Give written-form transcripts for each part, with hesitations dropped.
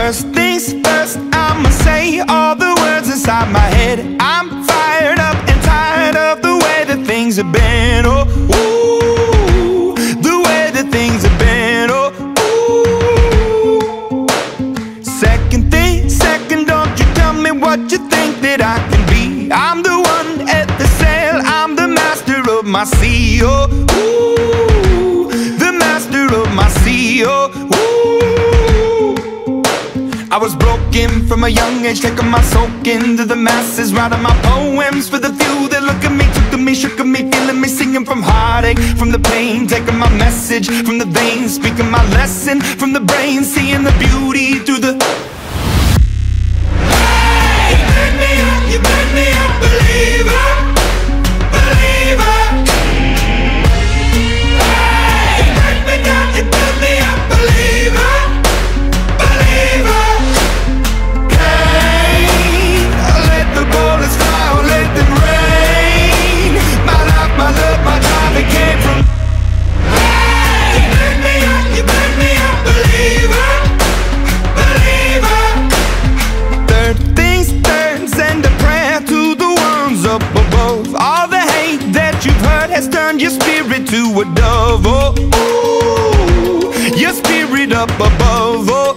First things first, I'ma say all the words inside my head. I'm fired up and tired of the way that things have been. Oh, ooh, the way that things have been. Oh, ooh. Second thing, second, don't you tell me what you think that I can be. I'm the one at the sail, I'm the master of my sea. Oh, ooh, the master of my sea. Oh, ooh. I was broken from a young age, taking my soak into the masses, writing my poems for the few that look at me, took to me, shook at me, feeling me, singing from heartache, from the pain, taking my message from the veins, speaking my lesson from the brain, seeing the beauty through the... Hey, you burn me up, believer, believer. Hey, you burn me down, you burn me up, believer, believer. Turn your spirit to a dove, oh, ooh, your spirit up above, oh,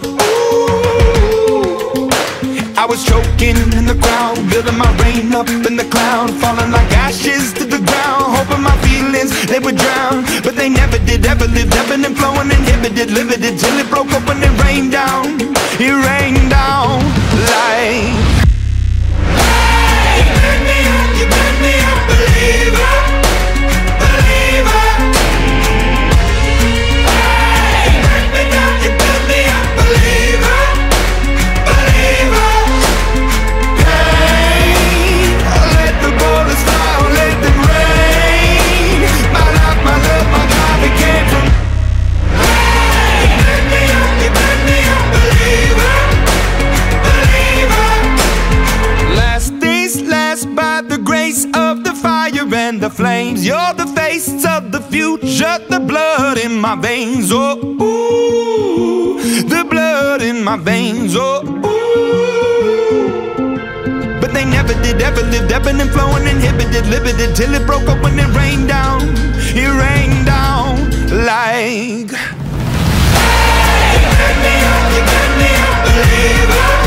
ooh. I was choking in the crowd, building my rain up in the cloud, falling like ashes to the ground, hoping my feelings, they would drown, but they never did, ever lived, ebbing and flowing, inhibited, limited, till it broke open and rained down, it rained down like... Hey, you burn me up, believer. And the flames, you're the face of the future, the blood in my veins, oh, ooh, the blood in my veins, oh, ooh. But they never did, ever lived, ebbing and flowing, inhibited, limited, till it broke up when it rained down like... Hey, you burn me up, believer.